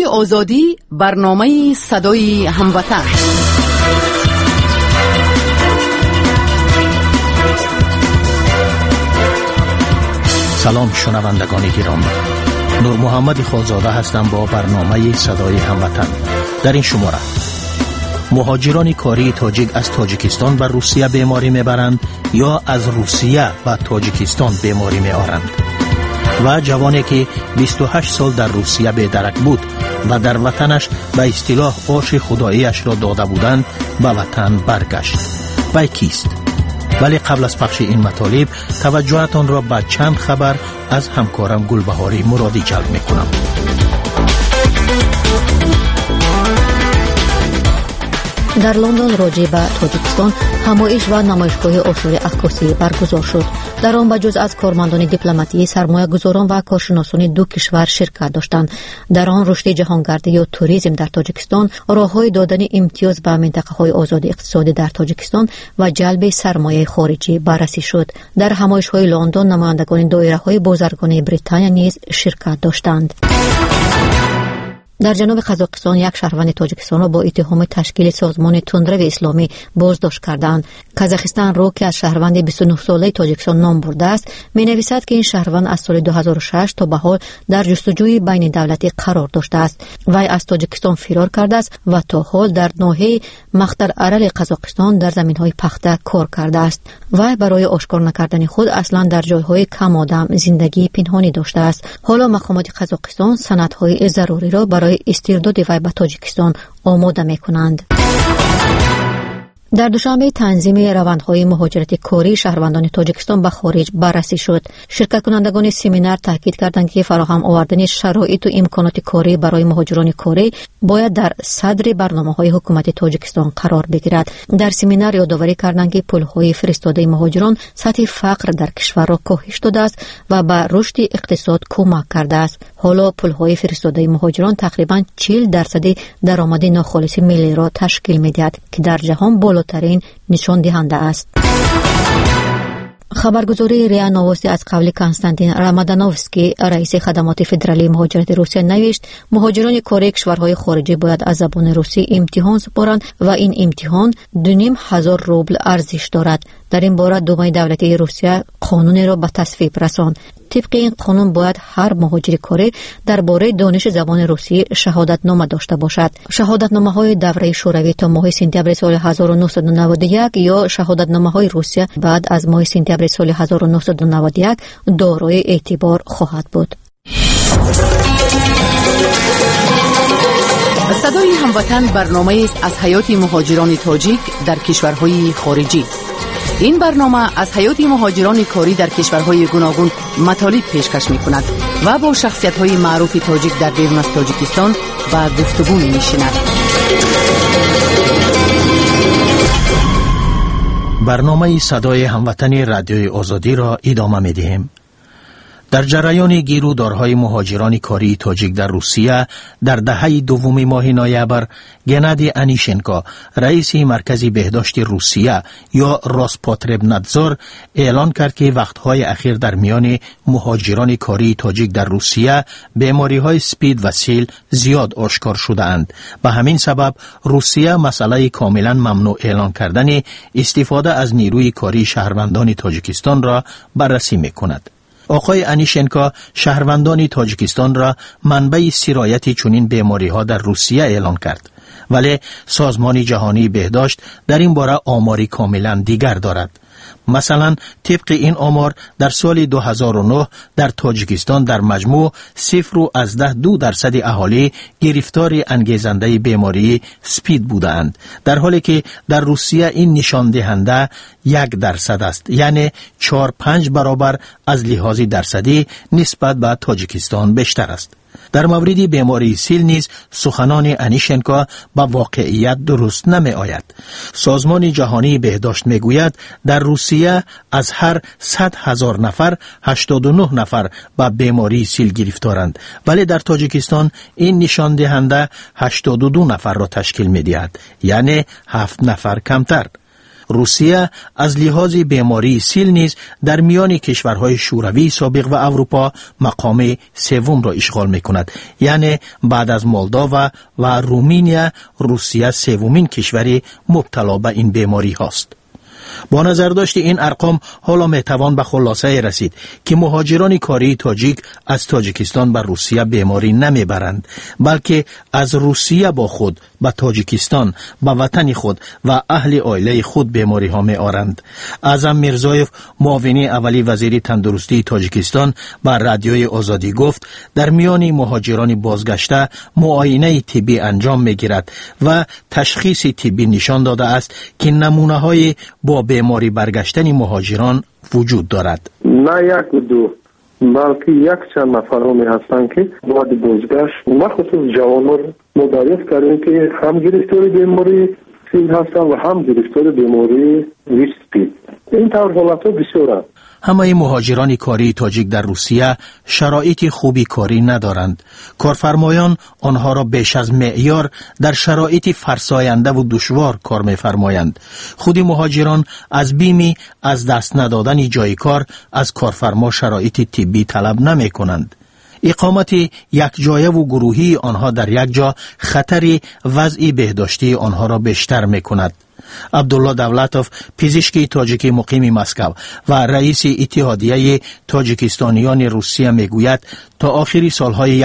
آزادی، برنامه صدای هموطن. سلام شنوندگان گرامی، نور محمد خالزاده هستم با برنامه صدای هموطن. در این شماره مهاجران کاری تاجیک از تاجیکستان به روسیه بیماری میبرند یا از روسیه به تاجیکستان بیماری میآورند و جوانی که 28 سال در روسیه بی‌درک بود و در وطنش به اصطلاح آش خداییش را داده بودند به وطن برگشت. وی کیست؟ ولی قبل از پخش این مطالب توجهتان را به چند خبر از همکارم گلبهاری مرادی جلب میکنم. در لندن راجع به تاجیکستان همایش و نمایشگاه عاشور عکاسی برگزار شد. در آن بجز از کارمندان دیپلماتی، سرمایه‌گذاران و کارشناسان دو کشور شرکت داشتند. در آن رشد جهانگردی یا توریسم در تاجیکستان، راه‌های دادن امتیاز به منطقه‌های آزاد اقتصادی در تاجیکستان و جلب سرمایه خارجی بررسی شد. در همایش‌های لندن نمایندگان دایره‌های بازرگانی بریتانیا نیز شرکت داشتند. در جنوب قزاقستان یک شهروند تاجیکستان را با اتهام تشکیل سازمان تندرو اسلامی بازداشت کردند. قزاقستان رو که از شهروند 29 ساله تاجیکستان نام برده است، می‌نویسد که این شهروند از سال 2006 تا به حال در جستجوی بین دولتی قرار داشته است. وی از تاجیکستان فرار کرده است و تا حال در ناحیه مقطع ارل قزاقستان در زمین‌های پخته کار کرده است. وی برای آشکار نکردن خود اصلا در جای‌های کم آدم زندگی پنهانی داشته است. حالا مقامات قزاقستان سندهای ضروری را برای استرداد وی به تاجیکستان آماده می‌کنند. در دوشنبه تنظیم روندهای مهاجرت کاری شهروندان تاجیکستان به خارج بررسی شد. شرکت کنندگان سمینار تاکید کردند که فراهم آوردن شرایط و امکانات کاری برای مهاجران کاری باید در صدر برنامه‌های حکومت تاجیکستان قرار بگیرد. در سمینار یادآوری کردند که پول‌های فرستاده مهاجران سطح فقر در کشور را کاهش داده است و به رشد اقتصاد کمک کرده است. حالا پول‌های فرستاده مهاجران تقریباً 40% درآمد ناخالص ملی را تشکیل می‌دهد که در جهان بالاترین نشان دهنده است. خبرگزاری ریا نووستی از قبل کنستانتین رامادانوفسکی رئیس خدمات فدرالی مهاجرت روسیه نوشت مهاجران کاری کشورهای خارجی باید از زبان روسی امتحان سپارند و این امتحان 2500 روبل ارزش دارد. در این باره دومای دولتی روسیه قانون را به تصویب رساند. طبق این قانون باید هر مهاجر کاری درباره دانش زبان روسی شهادتنامه داشته باشد. شهادتنامه‌های دوره شوروی تا ماه سپتامبر سال 1991 یا شهادتنامه‌های روسیه بعد از ماه سپتامبر سال 1991 دارای اعتبار خواهد بود. صدای هموطن برنامه است از حیات مهاجران تاجیک در کشورهای خارجی. این برنامه از حیات مهاجران کاری در کشورهای گوناگون مطالب پیشکش می‌کند و با شخصیت‌های معروف تاجیک در بیرون از تاجیکستان و گفتگو می‌نشیند. برنامه صدای هموطن رادیوی آزادی را ادامه می‌دهیم. در جریان گیرودارهای مهاجران کاری تاجیک در روسیه در دهه دوم ماه نوامبر گنادی انیشنکو رئیس مرکز بهداشت روسیه یا روسپوتربنادزور اعلان کرد که وقتهای اخیر در میان مهاجران کاری تاجیک در روسیه بیماری‌های اسپید و سیل زیاد آشکار شده‌اند. به همین سبب روسیه مسئله کاملا ممنوع اعلان کردن استفاده از نیروی کاری شهروندان تاجیکستان را بررسی می‌کند. آقای انیشنکو شهروندان تاجیکستان را منبع سرایت چنین بیماری‌ها در روسیه اعلان کرد، ولی سازمان جهانی بهداشت در این باره آماری کاملا دیگر دارد. مثلا طبق این آمار در سال 2009 در تاجیکستان در مجموع 0.2% اهالی گرفتار انگیزنده بیماری سپید بودند، در حالی که در روسیه این نشان دهنده 1% است، یعنی 4-5 برابر از لحاظ درصدی نسبت به تاجیکستان بیشتر است. در مورد بیماری سیل نیز سخنان انیشنکو با واقعیت درست نمی آید. سازمان جهانی بهداشت می گوید در روسیه از هر 100,000 نفر 89 نفر با بیماری سیل گرفتارند، ولی در تاجیکستان این نشان دهنده 82 نفر را تشکیل می دهد، یعنی 7 نفر کمتر. روسیه از لحاظ بیماری سیل نیز در میان کشورهای شوروی سابق و اروپا مقام سوم را اشغال می‌کند. یعنی بعد از مولداوا و رومانیا روسیه سومین کشور مبتلا به این بیماری هاست. با نظر داشت این ارقام حالا میتوان به خلاصه رسید که مهاجران کاری تاجیک از تاجیکستان به روسیه بیماری نمیبرند، بلکه از روسیه با خود به تاجیکستان به وطن خود و اهل عائله خود بیماری ها می آرند. اعظم میرزایف معاون اولی وزیر تندرستی تاجیکستان به رادیوی آزادی گفت در میان مهاجران بازگشته معاینه طبی انجام می گیرد و تشخیص طبی نشان داده است که نمونه های با بیماری برگشتن مهاجران وجود دارد. نه یک و دو بلکه یک چند نفر همی هستند که بعد بازگشت مخصوص جوانان ما دریافت کردیم که هم گرفتار بیماری سیل هستند و هم گرفتار بیماری ویسپی. این طور حالت ها بسیار است. همه مهاجران کاری تاجیک در روسیه شرایط خوبی کاری ندارند. کارفرمایان آنها را بیش از معیار در شرایط فرساینده و دشوار کار می‌فرمایند. خود مهاجران از بیمی از دست ندادن جای کار از کارفرما شرایط طبی طلب نمی‌کنند. اقامت یک جایه و گروهی آنها در یک جا خطر وضع بهداشتی آنها را بیشتر می‌کند. عبدالله دولتوف پزشک تاجیک مقیم مسکو و رئیس اتحادیه تاجیکستانیان روسیه میگوید تا آخر سالهای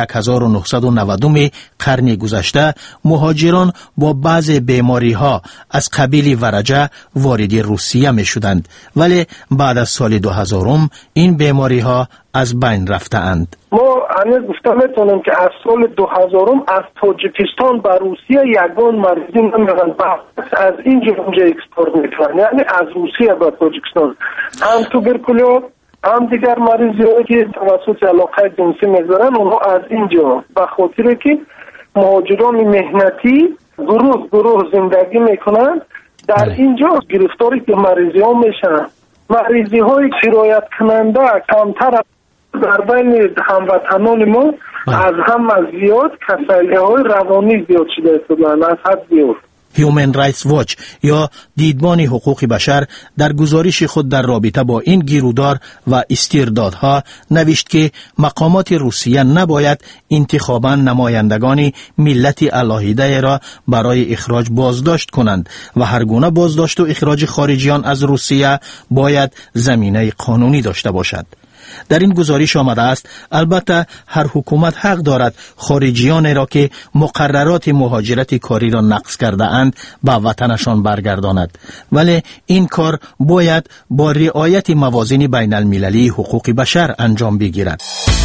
1990 قرن گذشته مهاجران با بعض بیماری ها از قبیل ورجه وارد روسیه می شدند، ولی بعد از سال 2000 این بیماری ها از بین رفته اند. ما هنوز گفتم میتونم که از سال 2000 از تاجیکستان به روسیه یگان مریضی نمیرن، از اینجا اونجا اکسپورت میکنن، یعنی از روسیه به تاجیکستان هم توبرکولوز هم دیگر مریضی هایی که توسط علاقه جنسی میگذارن اونها از اینجا، به خاطر که مهاجران مهنتی گروه زندگی میکنن در اینجا گرفتاری که مریضی ها میشن. مریضی های سرایت کننده کمتر در بین هموطنان ما از هم از زیاد کسیله های روانی زیاد شده شدن، از حد زیاد. هیومن رایتس واچ یا دیدبان حقوق بشر در گزارش خود در رابطه با این گیرودار و استردادها نوشت که مقامات روسیه نباید انتخاباً نمایندگان ملت علاهیده را برای اخراج بازداشت کنند و هر گونه بازداشت و اخراج خارجیان از روسیه باید زمینه قانونی داشته باشد. در این گزارش آمده است البته هر حکومت حق دارد خارجیان را که مقررات مهاجرت کاری را نقض کرده اند به وطنشان برگرداند، ولی این کار باید با رعایت موازین بین المللی حقوق بشر انجام بگیرد.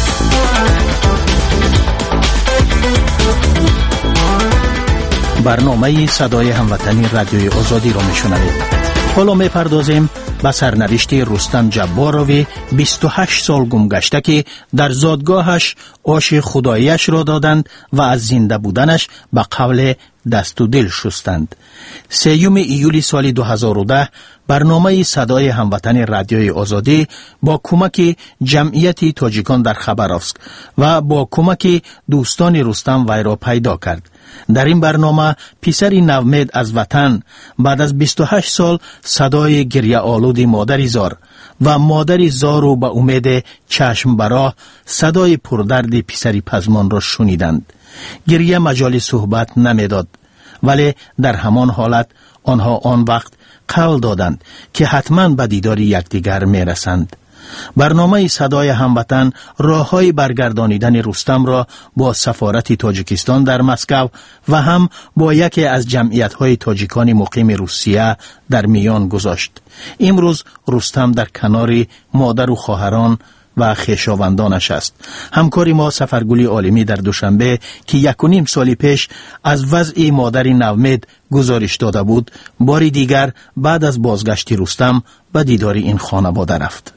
برنامه صدای هموطنی رادیوی آزادی را میشنوید. حالا میپردازیم به سرنوشت رستم جباروی 28 سال گمگشته که در زادگاهش آش خداییش را دادند و از زنده بودنش به قول دست و دل شستند. 3 ایولی سال 2010 برنامه صدای هموطن رادیوی آزادی با کمک جمعیت تاجیکان در خبرافسک و با کمک دوستان رستم وی را پیدا کرد. در این برنامه پسری نومید از وطن بعد از 28 سال صدای گریه آلود مادری زار و مادری زار و به امید چشم براه صدای پردرد پسری پزمان را شنیدند. گریه مجال صحبت نمیداد، ولی در همان حالت آنها آن وقت قول دادند که حتما به دیدار یکدیگر میرسند. برنامه صدای هموطن راههای برگردانیدن رستم را با سفارت تاجیکستان در مسکو و هم با یکی از جمعیت‌های تاجیکان مقیم روسیه در میان گذاشت. امروز رستم در کنار مادر و خواهران و خویشاوندانش است. همکار ما سفرگلی عالمی در دوشنبه که 1.5 سال پیش از وضع مادر نومید گزارش داده بود، باری دیگر بعد از بازگشت رستم به دیدار این خانواده رفت.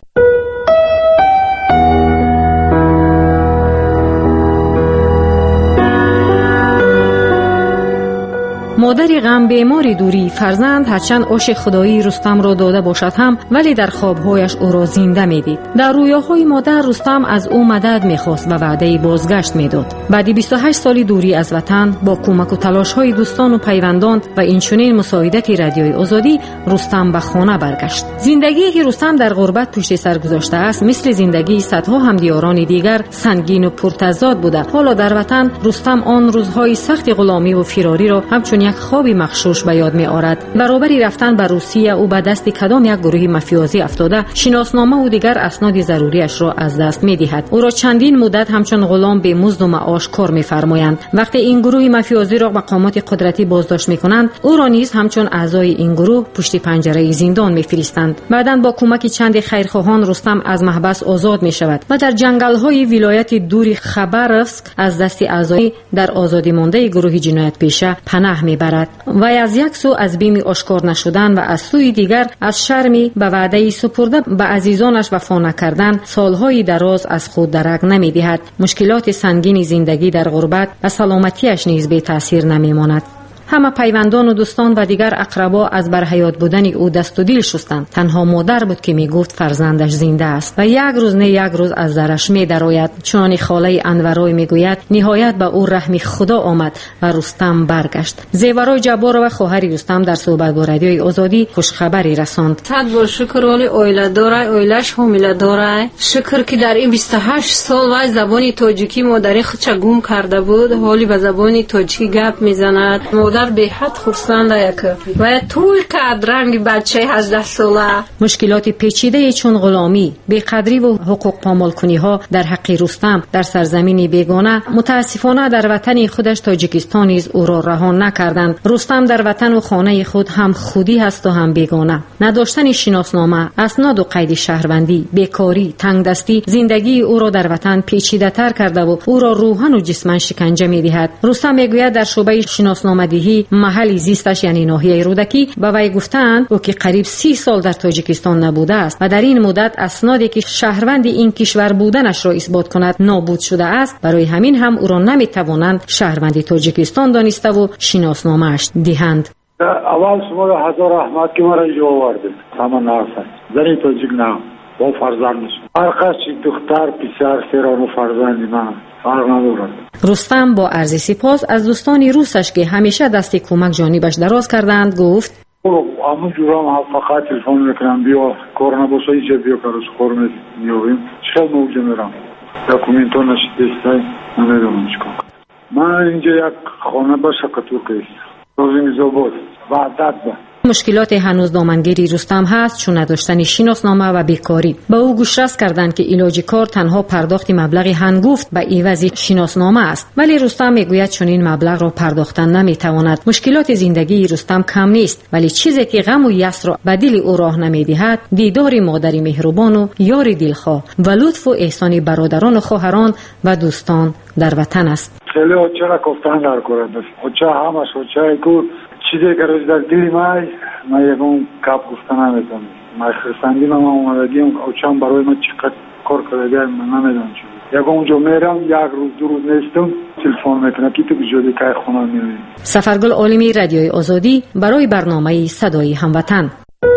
مادر غم بیماری دوری فرزند هرچند عشق خدایی رستم را داده باشد هم ولی در خوابهایش او را زنده میدید. در رویاهای مادر رستم از او مدد میخواست و وعده بازگشت میداد. بعد 28 سالی دوری از وطن با کمک و تلاش‌های دوستان و پیوندان و اینچنین مساعدت رادیوی آزادی رستم به خانه برگشت. زندگی که رستم در غربت پشت سر گذاشته است مثل زندگی صدها همدیاران دیگر سنگین و پرتضاد بوده. حالا در وطن رستم آن روزهای سخت غلامی و فراری را همچون یک خوابی مغشوش به یاد می آورد. برابری رفتن به روسیه او به دست کدام یک گروه مافیازی افتاده، شناسنامه و دیگر اسناد ضروریش را از دست می دهد. او را چندین مدت همچون غلام به مزد و معاش کار می فرمایند. وقتی این گروه مافیازی را مقامات قدرتی بازداشت می کنند، او را نیز همچون اعضای این گروه پشت پنجره زندان می فرستند. بعداً با کمک چند خیرخواهان رستم از محبس آزاد می شود و در جنگل های ولایت دور خبرسک از دست اعضای در آزادی مانده گروه جنایت پیشه پناه می برد و از یک سو از بیم آشکار نشدن و از سوی دیگر از شرمی به وعده سپرده به عزیزانش وفا نکردن سالهای دراز از خود درک نمی دهد. مشکلات سنگین زندگی در غربت و سلامتیش نیز بی تاثیر نمی ماند. همه پیوندان و دوستان و دیگر اقربا از برحیات بودن او دست و دل شستند. تنها مادر بود که می گفت فرزندش زنده است و یک روز نه یک روز از درش می درآید. چون خاله انورای می گوید نهایت به او رحم خدا آمد و رستم برگشت. زیورای جبار و خواهر رستم در صحبت با رادیوی آزادی خوشخبری رساند. صد بار شکر ولی اویله داره، اویلش حامله داره. شکر که در این 28 سال وای زبان تاجیکی مادری خودش گم کرده بود، حالی به زبان تاجیکی گپ میزند. مادر به حد خرسنده که و توی که رنگ بچه 18 ساله. مشکلات پیچیده چون غلامی، بی‌قدری و حقوق پامال کنی ها در حق رستم در سرزمینی بیگانه متاسفانه در وطن خودش تاجیکستان نیز او را رها نکردند. رستم در وطن و خانه خود هم خودی هست و هم بیگانه. نداشتن شناسنامه، اسناد و قید شهروندی، بیکاری، تنگدستی زندگی او را در وطن پیچیده تر کرده و او را روحاً و جسماً شکنجه می‌دهد. رستم میگوید در شعبه شناسنامه دهی محلی زیستش یعنی ناحیه رودکی با وی گفتند او که قریب 30 سال در تاجیکستان نبوده است و در این مدت اسنادی که شهروند این کشور بودنش را اثبات کند نابود شده است. برای همین هم او را نمیتوانند شهروند تاجیکستان دانسته و شناسنامه‌اش دهند. اول شما را هزار رحمت که مرا اینجا آوردید. تمام نرسد در این تاجیک نه با فرزندش هر قصد دختر پسر سرانو فرزندی من فرق ندارد. رستم با عرض سپاس از دوستان روسش که همیشه دست کمک جانبش دراز کردند گفت همون جورا فقط تلفن میکنم بیا کار نباشه اینجا بیا کارش خور میابیم چقدر موجه میرم دکومنت ها نشدسته نمیدونم چکار. من اینجا یک خانه باشه کتور کهیست روزی میزاباد و عدد با مشکلات هنوز دامنگیری رستم هست چون نداشتن شناسنامه و بیکاری. با او گوشرس کردند که علاج کار تنها پرداخت مبلغی هنگفت به عوض شناسنامه است، ولی رستم میگوید چون این مبلغ را پرداختن نمیتواند. مشکلات زندگی رستم کم نیست، ولی چیزی که غم و یأس را به دل او راه نمیدهد دیدار مادری مهربان و یار دلخواه و لطف و احسان برادران و خواهران و دوستان در وطن است. خیلی چرا گفتن در کار است. چه همش چه کو چیزی که روز در دل ما یکم کپ گفتن نمیتونم. ما خرسندی ما اومدیم او چند برای ما چقدر کار کرده من نمیدونم چی. یکم اونجا میرم یک روز دو روز نیستم تلفن میکنم که تو بجودی که خونه میری. سفرگل عالمی رادیوی آزادی برای برنامه صدای هموطن.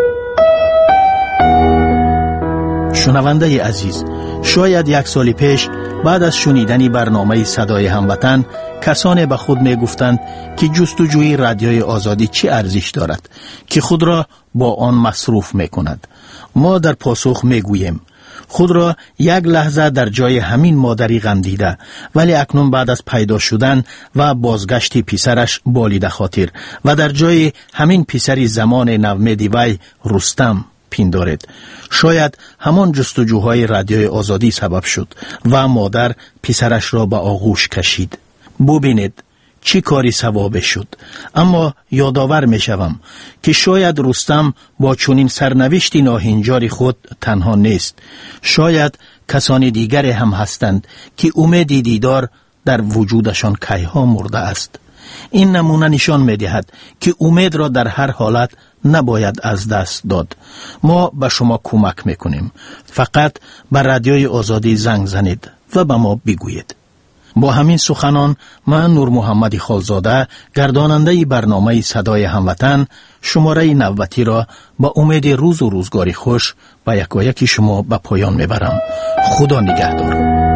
شنونده عزیز، شاید یک سال پیش بعد از شنیدن برنامه صدای هموطن کسانی به خود می گفتند که جستجوی رادیوی آزادی چه ارزش دارد که خود را با آن مصروف می کند. ما در پاسخ می گوییم خود را یک لحظه در جای همین مادری غم دیده، ولی اکنون بعد از پیدا شدن و بازگشت پسرش بالیده خاطر و در جای همین پسری زمان نومید وی رستم پندارد. شاید همان جستجوهای رادیوی آزادی سبب شد و مادر پسرش را به آغوش کشید. ببینید چی کاری ثوابه شد. اما یادآور می شوم که شاید رستم با چنین سرنوشتی ناهنجار خود تنها نیست. شاید کسانی دیگر هم هستند که امید دیدار در وجودشان کیها مرده است. این نمونه نشان می دهد که امید را در هر حالت نباید از دست داد. ما به شما کمک میکنیم. فقط به رادیوی آزادی زنگ زنید و به ما بگویید. با همین سخنان من نور محمد خالزاده گرداننده برنامه صدای هموطن شماره 90 را با امید روز و روزگاری خوش به یکایک شما به پایان میبرم. خدا نگهدار.